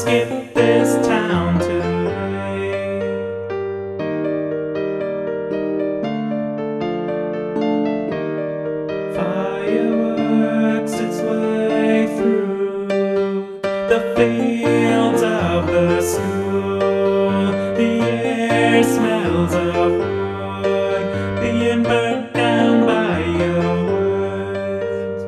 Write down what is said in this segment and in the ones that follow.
skip this town today. Fireworks its way through the fields of the school. The air smells of wood being burnt down by your words.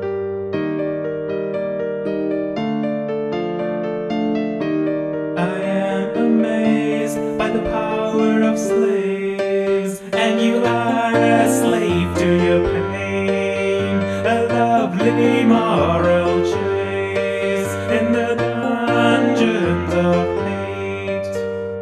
I am amazed by the power of slaves, and you are a slave to your pain, a lovely moral chase in the dungeons of hate.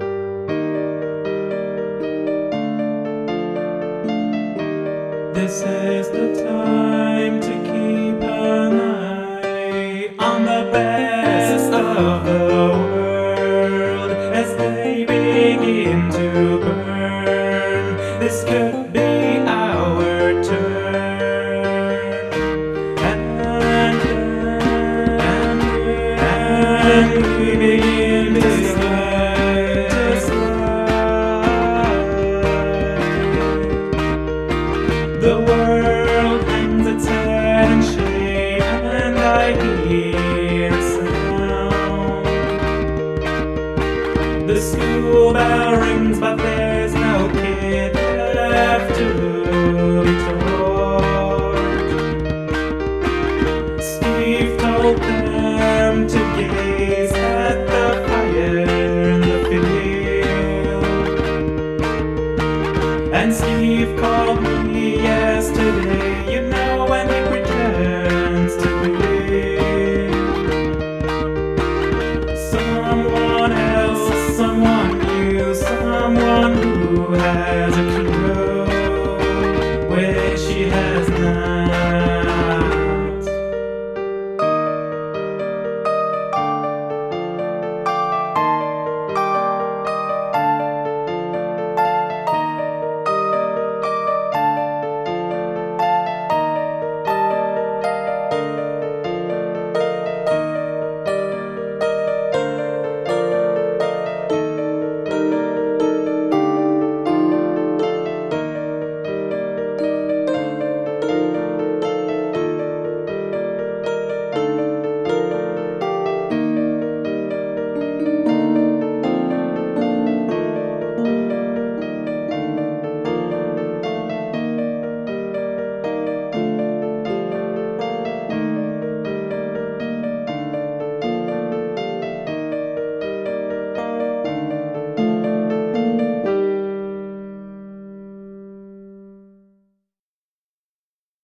This is the time to keep an eye on the best of the world as they begin to burn. This could be our turn. And we begin to slide. The world hangs its head in shame, and I hear a sound. The school bell rings, but there's no kid left to be taught. Steve told them to get